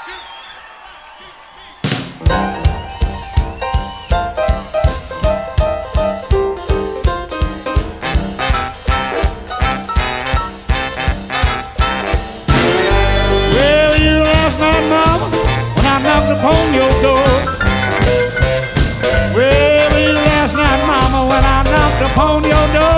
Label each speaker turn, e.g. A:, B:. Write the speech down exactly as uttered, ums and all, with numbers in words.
A: Well, you last night, mama, when I knocked upon your door. Well, you last night, mama, when I knocked upon your door.